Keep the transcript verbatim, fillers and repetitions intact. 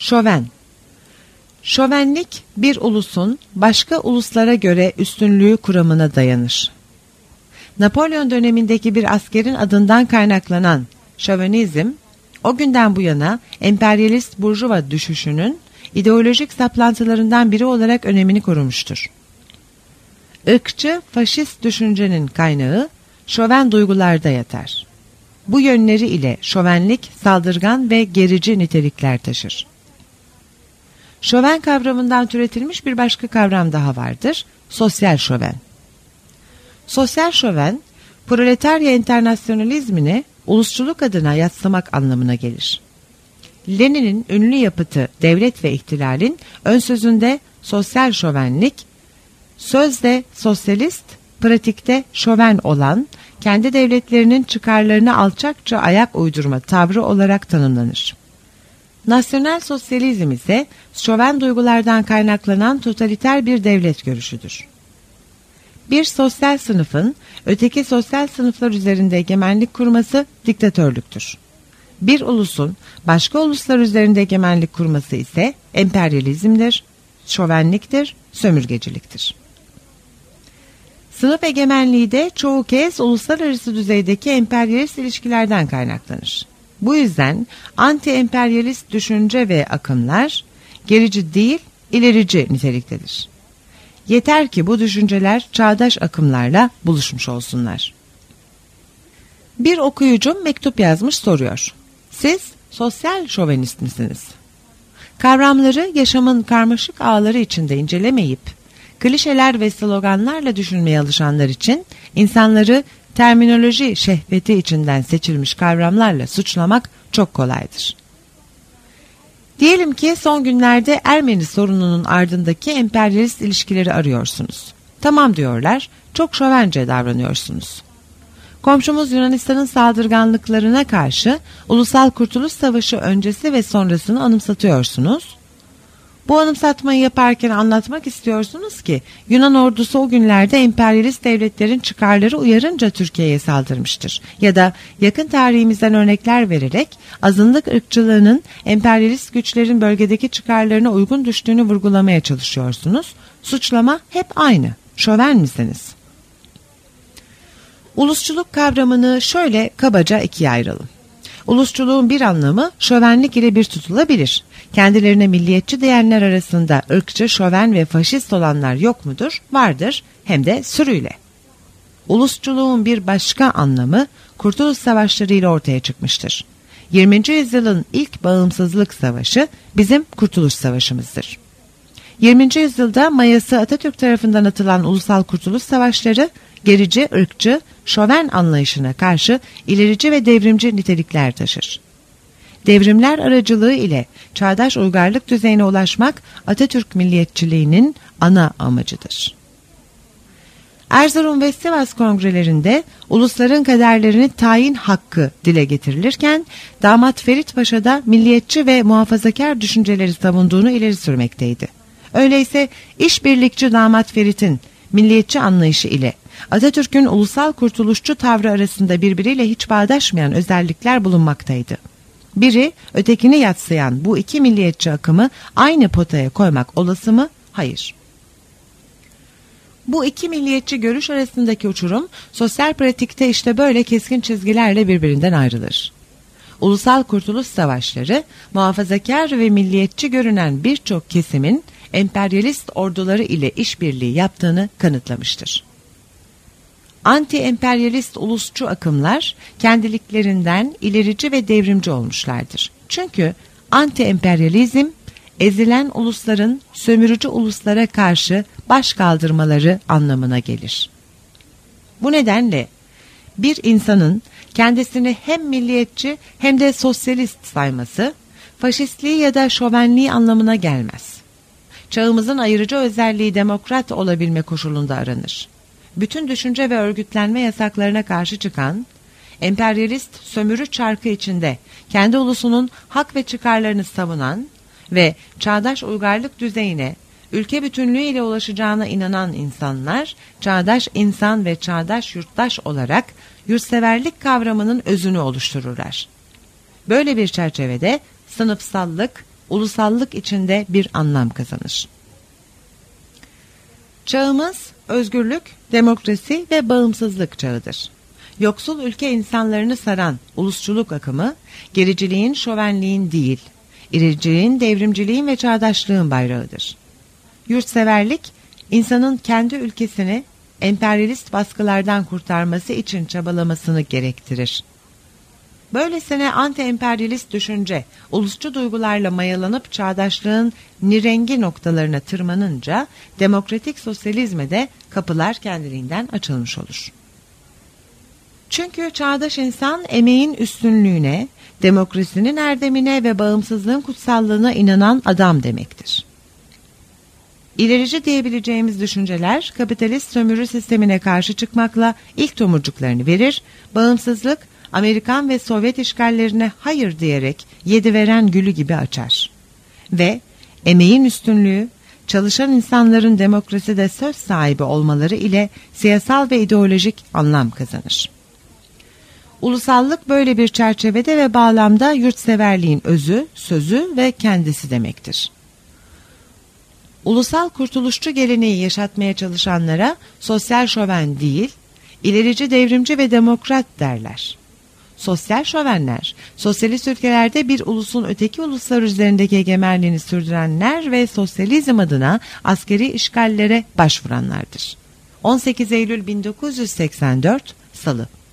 Şöven. Şövenlik bir ulusun başka uluslara göre üstünlüğü kuramına dayanır. Napolyon dönemindeki bir askerin adından kaynaklanan şövenizm, o günden bu yana emperyalist burjuva düşüşünün ideolojik saplantılarından biri olarak önemini korumuştur. Irkçı, faşist düşüncenin kaynağı şöven duygularda yatar. Bu yönleri ile şövenlik saldırgan ve gerici nitelikler taşır. Şöven kavramından türetilmiş bir başka kavram daha vardır, sosyal şöven. Sosyal şöven, proletarya internasyonalizmini ulusçuluk adına yadsımak anlamına gelir. Lenin'in ünlü yapıtı Devlet ve İhtilal'in ön sözünde sosyal şövenlik, sözde sosyalist, pratikte şöven olan, kendi devletlerinin çıkarlarına alçakça ayak uydurma tavrı olarak tanımlanır. Nasyonel sosyalizm ise şöven duygulardan kaynaklanan totaliter bir devlet görüşüdür. Bir sosyal sınıfın öteki sosyal sınıflar üzerinde egemenlik kurması diktatörlüktür. Bir ulusun başka uluslar üzerinde egemenlik kurması ise emperyalizmdir, şövenliktir, sömürgeciliktir. Sınıf egemenliği de çoğu kez uluslararası düzeydeki emperyalist ilişkilerden kaynaklanır. Bu yüzden anti-emperyalist düşünce ve akımlar gerici değil, ilerici niteliktedir. Yeter ki bu düşünceler çağdaş akımlarla buluşmuş olsunlar. Bir okuyucum mektup yazmış soruyor. Siz sosyal şövenist misiniz? Kavramları yaşamın karmaşık ağları içinde incelemeyip, klişeler ve sloganlarla düşünmeye alışanlar için insanları terminoloji şehveti içinden seçilmiş kavramlarla suçlamak çok kolaydır. Diyelim ki son günlerde Ermeni sorununun ardındaki emperyalist ilişkileri arıyorsunuz. Tamam diyorlar, çok şövence davranıyorsunuz. Komşumuz Yunanistan'ın saldırganlıklarına karşı Ulusal Kurtuluş Savaşı öncesi ve sonrasını anımsatıyorsunuz. Bu anımsatmayı yaparken anlatmak istiyorsunuz ki Yunan ordusu o günlerde emperyalist devletlerin çıkarları uyarınca Türkiye'ye saldırmıştır. Ya da yakın tarihimizden örnekler vererek azınlık ırkçılığının emperyalist güçlerin bölgedeki çıkarlarına uygun düştüğünü vurgulamaya çalışıyorsunuz. Suçlama hep aynı. Şöven misiniz? Ulusçuluk kavramını şöyle kabaca ikiye ayıralım. Ulusçuluğun bir anlamı şövenlik ile bir tutulabilir. Kendilerine milliyetçi diyenler arasında ırkçı, şöven ve faşist olanlar yok mudur? Vardır, hem de sürüyle. Ulusçuluğun bir başka anlamı Kurtuluş Savaşları ile ortaya çıkmıştır. yirminci yüzyılın ilk bağımsızlık savaşı bizim Kurtuluş Savaşımızdır. yirminci yüzyılda mayası Atatürk tarafından atılan Ulusal Kurtuluş Savaşları, gerici, ırkçı, şöven anlayışına karşı ilerici ve devrimci nitelikler taşır. Devrimler aracılığı ile çağdaş uygarlık düzeyine ulaşmak Atatürk milliyetçiliğinin ana amacıdır. Erzurum ve Sivas kongrelerinde ulusların kaderlerini tayin hakkı dile getirilirken damat Ferit Paşa da milliyetçi ve muhafazakar düşünceleri savunduğunu ileri sürmekteydi. Öyleyse işbirlikçi damat Ferit'in milliyetçi anlayışı ile Atatürk'ün ulusal kurtuluşçu tavrı arasında birbiriyle hiç bağdaşmayan özellikler bulunmaktaydı. Biri ötekini yadsıyan bu iki milliyetçi akımı aynı potaya koymak olası mı? Hayır. Bu iki milliyetçi görüş arasındaki uçurum sosyal pratikte işte böyle keskin çizgilerle birbirinden ayrılır. Ulusal Kurtuluş Savaşları muhafazakar ve milliyetçi görünen birçok kesimin emperyalist orduları ile işbirliği yaptığını kanıtlamıştır. Anti-emperyalist ulusçu akımlar kendiliklerinden ilerici ve devrimci olmuşlardır. Çünkü anti-emperyalizm ezilen ulusların sömürücü uluslara karşı baş kaldırmaları anlamına gelir. Bu nedenle bir insanın kendisini hem milliyetçi hem de sosyalist sayması faşistliği ya da şövenliği anlamına gelmez. Çağımızın ayırıcı özelliği demokrat olabilme koşulunda aranır. Bütün düşünce ve örgütlenme yasaklarına karşı çıkan, emperyalist sömürü çarkı içinde kendi ulusunun hak ve çıkarlarını savunan ve çağdaş uygarlık düzeyine, ülke bütünlüğüyle ulaşacağına inanan insanlar, çağdaş insan ve çağdaş yurttaş olarak yurtseverlik kavramının özünü oluştururlar. Böyle bir çerçevede sınıfsallık, ulusallık içinde bir anlam kazanır. Çağımız özgürlük, demokrasi ve bağımsızlık çağıdır. Yoksul ülke insanlarını saran ulusçuluk akımı, gericiliğin, şövenliğin değil, ilericiliğin, devrimciliğin ve çağdaşlığın bayrağıdır. Yurtseverlik, insanın kendi ülkesini emperyalist baskılardan kurtarması için çabalamasını gerektirir. Böylesine anti-emperyalist düşünce, ulusçu duygularla mayalanıp çağdaşlığın nirengi noktalarına tırmanınca, demokratik sosyalizme de kapılar kendiliğinden açılmış olur. Çünkü çağdaş insan emeğin üstünlüğüne, demokrasinin erdemine ve bağımsızlığın kutsallığına inanan adam demektir. İlerici diyebileceğimiz düşünceler kapitalist sömürü sistemine karşı çıkmakla ilk tomurcuklarını verir, bağımsızlık Amerikan ve Sovyet işgallerine hayır diyerek yedi veren gülü gibi açar. Ve emeğin üstünlüğü, çalışan insanların demokraside söz sahibi olmaları ile siyasal ve ideolojik anlam kazanır. Ulusallık böyle bir çerçevede ve bağlamda yurtseverliğin özü, sözü ve kendisi demektir. Ulusal kurtuluşçu geleneği yaşatmaya çalışanlara sosyal şöven değil, ilerici devrimci ve demokrat derler. Sosyal şövenler, sosyalist ülkelerde bir ulusun öteki uluslar üzerindeki egemenliğini sürdürenler ve sosyalizm adına askeri işgallere başvuranlardır. on sekiz Eylül bin dokuz yüz seksen dört Salı.